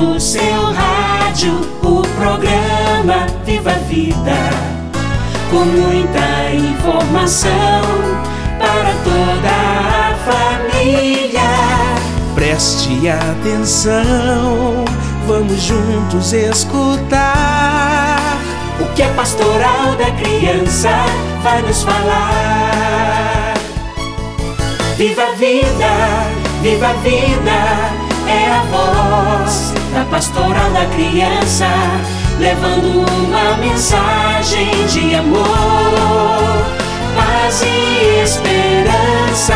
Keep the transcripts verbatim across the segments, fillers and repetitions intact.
no seu rádio o programa Viva a Vida, com muita informação para toda a família. Preste atenção, vamos juntos escutar o que a Pastoral da Criança vai nos falar. Viva a vida, viva a vida, é a voz da Pastoral da Criança, levando uma mensagem de amor, paz e esperança.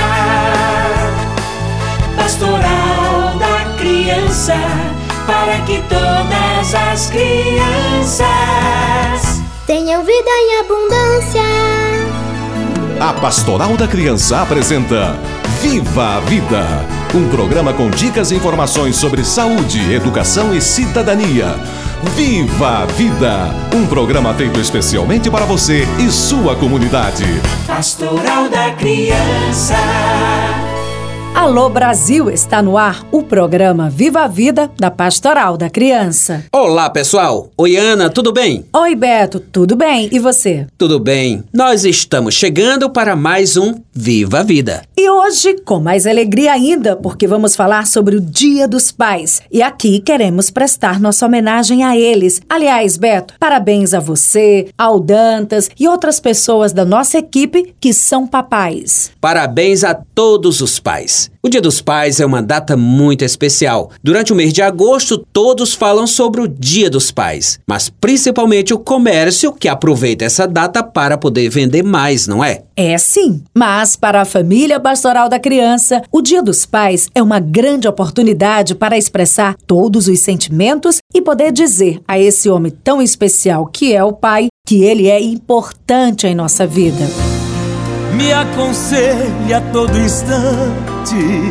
Pastoral da Criança, para que todas as crianças tenham vida em abundância. A Pastoral da Criança apresenta Viva a Vida, um programa com dicas e informações sobre saúde, educação e cidadania. Viva a Vida, um programa feito especialmente para você e sua comunidade. Pastoral da Criança. Alô Brasil, está no ar o programa Viva a Vida da Pastoral da Criança. Olá pessoal, oi Ana, tudo bem? Oi Beto, tudo bem? E você? Tudo bem, nós estamos chegando para mais um Viva a Vida. E hoje, com mais alegria ainda, porque vamos falar sobre o Dia dos Pais. E aqui queremos prestar nossa homenagem a eles. Aliás, Beto, parabéns a você, ao Dantas e outras pessoas da nossa equipe que são papais. Parabéns a todos os pais. O Dia dos Pais é uma data muito especial. Durante o mês de agosto, todos falam sobre o Dia dos Pais, mas principalmente o comércio que aproveita essa data para poder vender mais, não é? É sim, mas para a família Pastoral da Criança, o Dia dos Pais é uma grande oportunidade para expressar todos os sentimentos e poder dizer a esse homem tão especial que é o pai, que ele é importante em nossa vida. Me aconselhe a todo instante,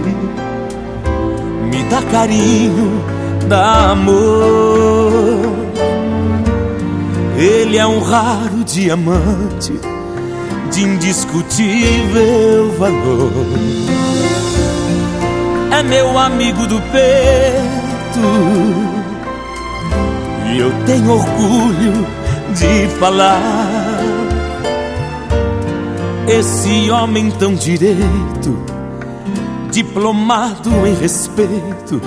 me dá carinho, dá amor. Ele é um raro diamante de indiscutível valor. É meu amigo do peito e eu tenho orgulho de falar. Esse homem tão direito, diplomado em respeito,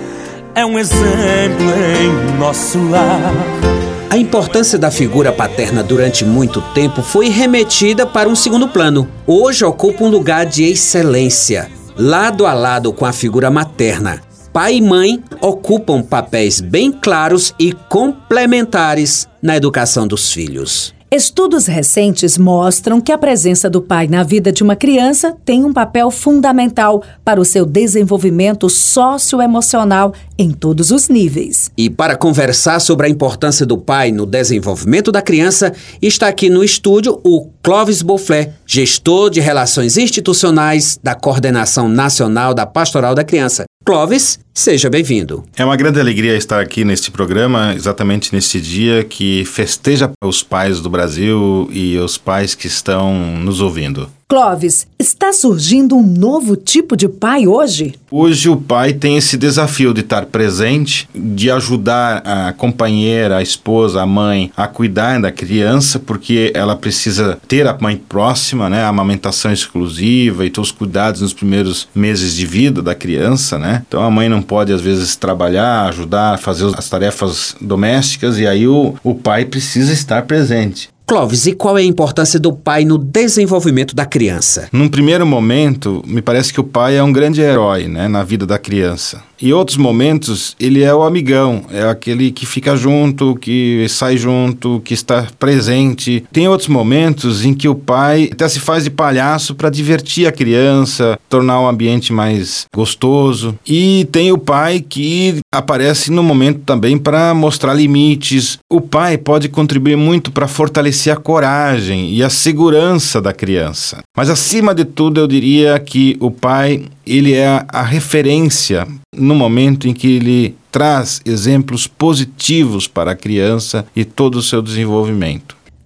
é um exemplo em nosso lar. A importância da figura paterna durante muito tempo foi remetida para um segundo plano. Hoje ocupa um lugar de excelência, lado a lado com a figura materna. Pai e mãe ocupam papéis bem claros e complementares na educação dos filhos. Estudos recentes mostram que a presença do pai na vida de uma criança tem um papel fundamental para o seu desenvolvimento socioemocional em todos os níveis. E para conversar sobre a importância do pai no desenvolvimento da criança, está aqui no estúdio o Clóvis Beauflet, gestor de Relações Institucionais da Coordenação Nacional da Pastoral da Criança. Clóvis, seja bem-vindo. É uma grande alegria estar aqui neste programa, exatamente neste dia que festeja os pais do Brasil e os pais que estão nos ouvindo. Clóvis, está surgindo um novo tipo de pai hoje? Hoje o pai tem esse desafio de estar presente, de ajudar a companheira, a esposa, a mãe a cuidar da criança, porque ela precisa ter a mãe próxima, né? A amamentação exclusiva e todos os cuidados nos primeiros meses de vida da criança, né? Então a mãe não pode às vezes trabalhar, ajudar a fazer as tarefas domésticas e aí o, o pai precisa estar presente. Clóvis, e qual é a importância do pai no desenvolvimento da criança? Num primeiro momento, me parece que o pai é um grande herói, né, na vida da criança. Em outros momentos, ele é o amigão, é aquele que fica junto, que sai junto, que está presente. Tem outros momentos em que o pai até se faz de palhaço para divertir a criança, tornar o ambiente mais gostoso. E tem o pai que aparece no momento também para mostrar limites. O pai pode contribuir muito para fortalecer a coragem e a segurança da criança. Mas acima de tudo, eu diria que o pai, ele é a referência no momento em que ele traz exemplos positivos para a criança e todo o seu desenvolvimento.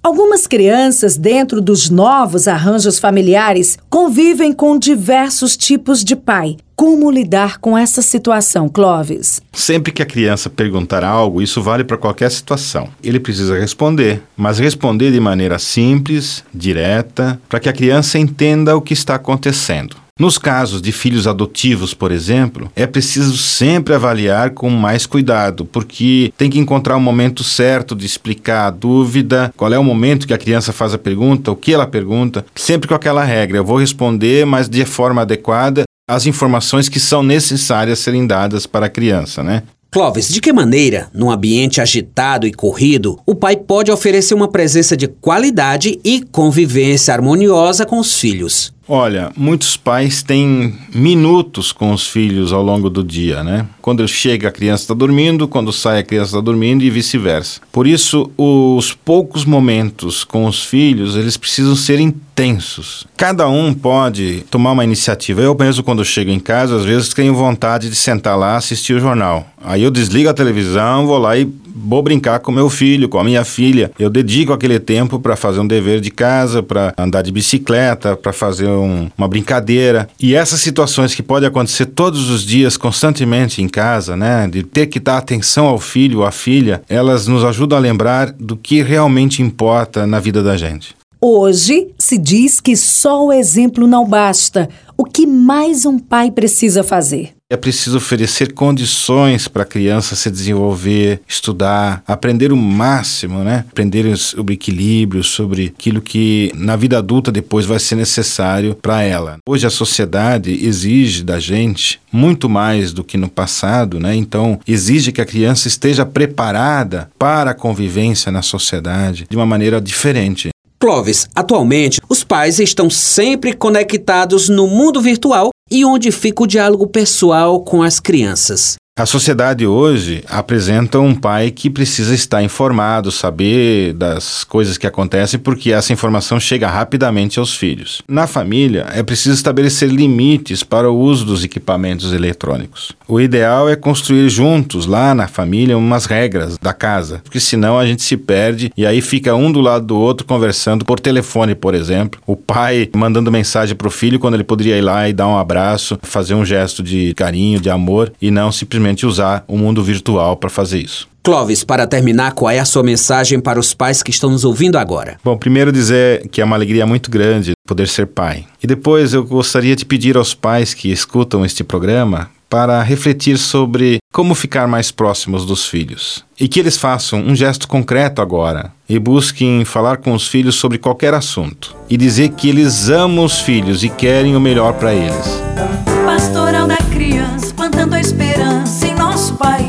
Algumas crianças, dentro dos novos arranjos familiares, convivem com diversos tipos de pai. Como lidar com essa situação, Clóvis? Sempre que a criança perguntar algo, isso vale para qualquer situação. Ele precisa responder, mas responder de maneira simples, direta, para que a criança entenda o que está acontecendo. Nos casos de filhos adotivos, por exemplo, é preciso sempre avaliar com mais cuidado, porque tem que encontrar o momento certo de explicar a dúvida, qual é o momento que a criança faz a pergunta, o que ela pergunta, sempre com aquela regra: eu vou responder, mas de forma adequada, as informações que são necessárias serem dadas para a criança, né? Clóvis, de que maneira, num ambiente agitado e corrido, o pai pode oferecer uma presença de qualidade e convivência harmoniosa com os filhos? Olha, muitos pais têm minutos com os filhos ao longo do dia, né? Quando chega a criança está dormindo, quando sai a criança está dormindo e vice-versa. Por isso, os poucos momentos com os filhos, eles precisam ser intensos. Cada um pode tomar uma iniciativa. Eu mesmo, quando chego em casa, às vezes tenho vontade de sentar lá e assistir o jornal. Aí eu desligo a televisão, vou lá e vou brincar com meu filho, com a minha filha. Eu dedico aquele tempo para fazer um dever de casa, para andar de bicicleta, para fazer um, uma brincadeira. E essas situações que podem acontecer todos os dias, constantemente em casa, né, de ter que dar atenção ao filho ou à filha, elas nos ajudam a lembrar do que realmente importa na vida da gente. Hoje se diz que só o exemplo não basta. O que mais um pai precisa fazer? É preciso oferecer condições para a criança se desenvolver, estudar, aprender o máximo, né? Aprender sobre equilíbrio, sobre aquilo que na vida adulta depois vai ser necessário para ela. Hoje a sociedade exige da gente muito mais do que no passado, né? Então exige que a criança esteja preparada para a convivência na sociedade de uma maneira diferente. Clóvis, atualmente, os pais estão sempre conectados no mundo virtual e onde fica o diálogo pessoal com as crianças. A sociedade hoje apresenta um pai que precisa estar informado, saber das coisas que acontecem, porque essa informação chega rapidamente aos filhos. Na família, é preciso estabelecer limites para o uso dos equipamentos eletrônicos. O ideal é construir juntos, lá na família, umas regras da casa, porque senão a gente se perde e aí fica um do lado do outro conversando por telefone, por exemplo. O pai mandando mensagem para o filho quando ele poderia ir lá e dar um abraço, fazer um gesto de carinho, de amor, e não simplesmente usar o mundo virtual para fazer isso. Clóvis, para terminar, qual é a sua mensagem para os pais que estão nos ouvindo agora? Bom, primeiro dizer que é uma alegria muito grande poder ser pai. E depois eu gostaria de pedir aos pais que escutam este programa para refletir sobre como ficar mais próximos dos filhos. E que eles façam um gesto concreto agora e busquem falar com os filhos sobre qualquer assunto. E dizer que eles amam os filhos e querem o melhor para eles. Pastoral da Criança, plantando a esperança em nosso país.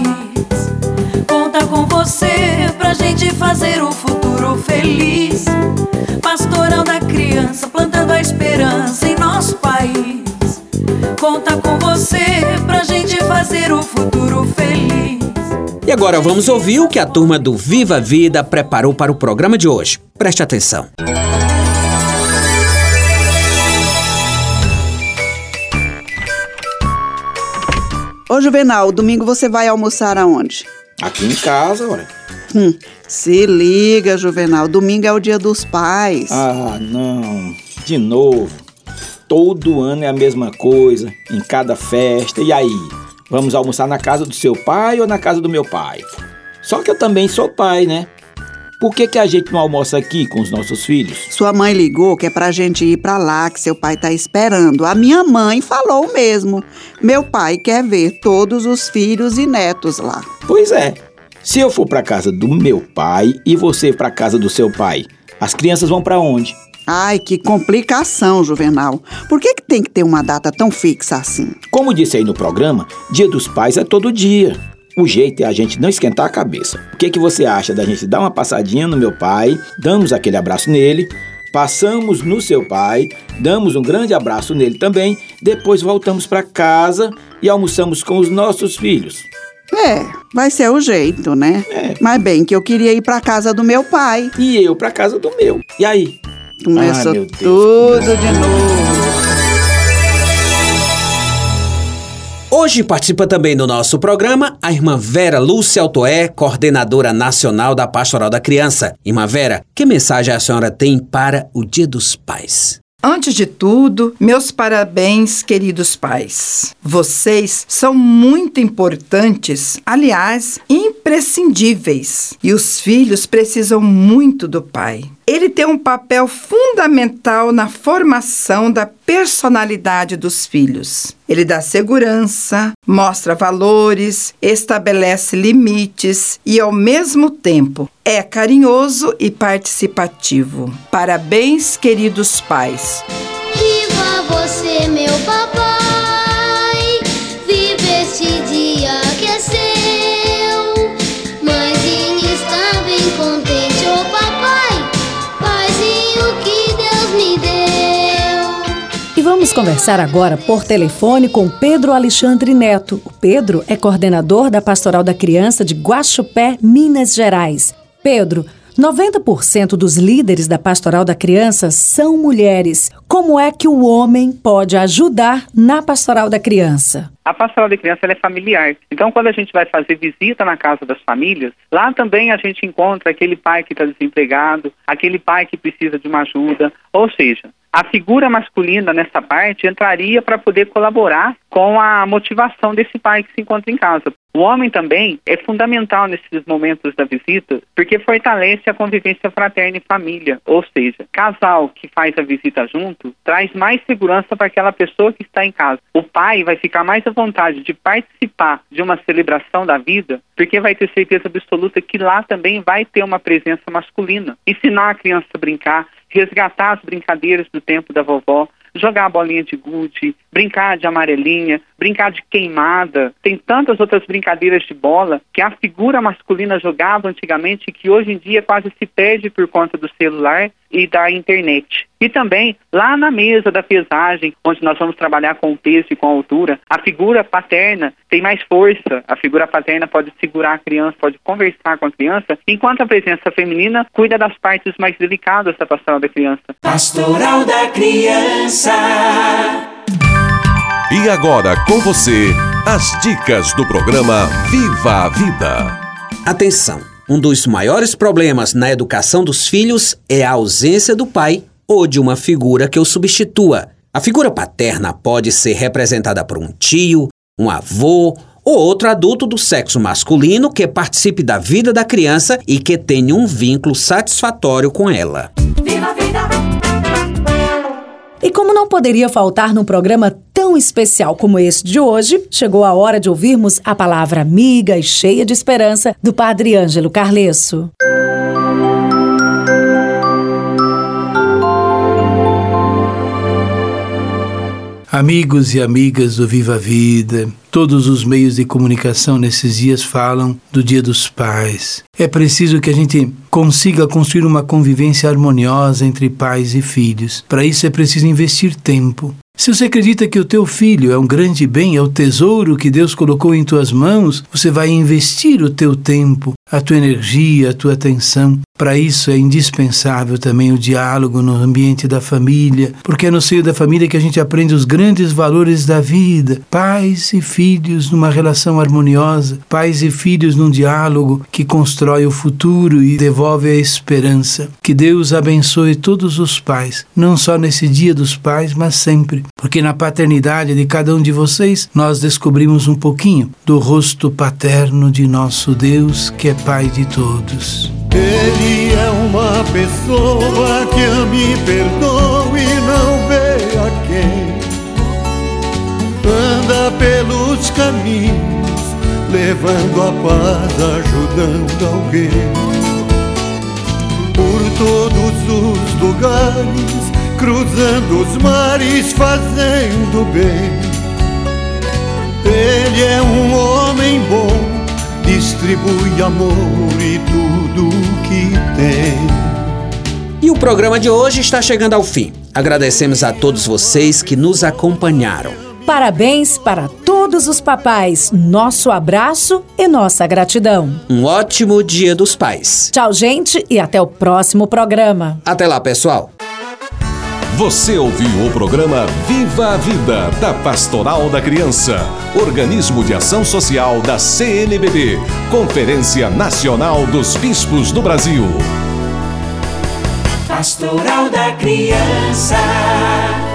Conta com você pra gente fazer o futuro feliz. Pastoral da Criança, plantando a esperança em nosso país. Conta com você pra gente fazer o futuro feliz. E agora vamos ouvir o que a turma do Viva Vida preparou para o programa de hoje. Preste atenção. Ô Juvenal, domingo você vai almoçar aonde? Aqui em casa, olha. Hum, se liga, Juvenal, domingo é o dia dos pais. Ah, não. De novo. Todo ano é a mesma coisa, em cada festa. E aí? Vamos almoçar na casa do seu pai ou na casa do meu pai? Só que eu também sou pai, né? Por que que a gente não almoça aqui com os nossos filhos? Sua mãe ligou que é pra gente ir pra lá, que seu pai tá esperando. A minha mãe falou o mesmo. Meu pai quer ver todos os filhos e netos lá. Pois é. Se eu for pra casa do meu pai e você pra casa do seu pai, as crianças vão pra onde? Ai, que complicação, Juvenal. Por que que tem que ter uma data tão fixa assim? Como disse aí no programa, Dia dos Pais é todo dia. O jeito é a gente não esquentar a cabeça. O que que você acha da gente dar uma passadinha no meu pai, damos aquele abraço nele, passamos no seu pai, damos um grande abraço nele também, depois voltamos para casa e almoçamos com os nossos filhos? É, vai ser o jeito, né? É. Mas bem que eu queria ir pra casa do meu pai. E eu para casa do meu. E aí? Começou Ai, meu Deus, tudo de novo. Hoje participa também do nosso programa a irmã Vera Lúcia Altoé, coordenadora nacional da Pastoral da Criança. Irmã Vera, que mensagem a senhora tem para o Dia dos Pais? Antes de tudo, meus parabéns, queridos pais. Vocês são muito importantes, aliás, imprescindíveis. E os filhos precisam muito do pai. Ele tem um papel fundamental na formação da personalidade dos filhos. Ele dá segurança, mostra valores, estabelece limites e, ao mesmo tempo, é carinhoso e participativo. Parabéns, queridos pais. Viva você, meu papai. Viva este dia que é seu. Mãezinha está bem contente, ô papai. Paizinho que Deus me deu. E vamos conversar agora por telefone com Pedro Alexandre Neto. O Pedro é coordenador da Pastoral da Criança de Guaxupé, Minas Gerais. Pedro, noventa por cento dos líderes da Pastoral da Criança são mulheres. Como é que o homem pode ajudar na Pastoral da Criança? A Pastoral da Criança ela é familiar. Então, quando a gente vai fazer visita na casa das famílias, lá também a gente encontra aquele pai que está desempregado, aquele pai que precisa de uma ajuda. Ou seja, a figura masculina nessa parte entraria para poder colaborar com a motivação desse pai que se encontra em casa. O homem também é fundamental nesses momentos da visita, porque fortalece a convivência fraterna e família. Ou seja, casal que faz a visita junto traz mais segurança para aquela pessoa que está em casa. O pai vai ficar mais à vontade de participar de uma celebração da vida, porque vai ter certeza absoluta que lá também vai ter uma presença masculina. Ensinar a criança a brincar, resgatar as brincadeiras do tempo da vovó, jogar a bolinha de gude, brincar de amarelinha, brincar de queimada. Tem tantas outras brincadeiras de bola que a figura masculina jogava antigamente e que hoje em dia quase se perde por conta do celular e da internet. E também, lá na mesa da pesagem, onde nós vamos trabalhar com o peso e com a altura, a figura paterna tem mais força. A figura paterna pode segurar a criança, pode conversar com a criança, enquanto a presença feminina cuida das partes mais delicadas da Pastoral da Criança. Pastoral da Criança. E agora com você, as dicas do programa Viva a Vida. Atenção! Um dos maiores problemas na educação dos filhos é a ausência do pai ou de uma figura que o substitua. A figura paterna pode ser representada por um tio, um avô ou outro adulto do sexo masculino que participe da vida da criança e que tenha um vínculo satisfatório com ela. Viva a vida! E como não poderia faltar num programa tão especial como esse de hoje, chegou a hora de ouvirmos a palavra amiga e cheia de esperança do Padre Ângelo Carlesso. Amigos e amigas do Viva a Vida, todos os meios de comunicação nesses dias falam do Dia dos Pais. É preciso que a gente consiga construir uma convivência harmoniosa entre pais e filhos. Para isso é preciso investir tempo. Se você acredita que o teu filho é um grande bem, é o tesouro que Deus colocou em tuas mãos, você vai investir o teu tempo, a tua energia, a tua atenção. Para isso é indispensável também o diálogo no ambiente da família, porque é no seio da família que a gente aprende os grandes valores da vida. Pais e filhos numa relação harmoniosa, pais e filhos num diálogo que constrói o futuro e devolve a esperança. Que Deus abençoe todos os pais, não só nesse Dia dos Pais, mas sempre. Porque na paternidade de cada um de vocês, nós descobrimos um pouquinho do rosto paterno de nosso Deus, que é Pai de todos. Ele é uma pessoa que ama e perdoa e não vê a quem. Anda pelos caminhos, levando a paz, ajudando alguém. Por todos os lugares, cruzando os mares, fazendo bem. Ele é um homem bom, distribui amor e tudo que tem. E o programa de hoje está chegando ao fim. Agradecemos a todos vocês que nos acompanharam. Parabéns para todos os papais. Nosso abraço e nossa gratidão. Um ótimo Dia dos Pais. Tchau, gente, e até o próximo programa. Até lá, pessoal. Você ouviu o programa Viva a Vida, da Pastoral da Criança, organismo de ação social da C N B B, Conferência Nacional dos Bispos do Brasil. Pastoral da Criança.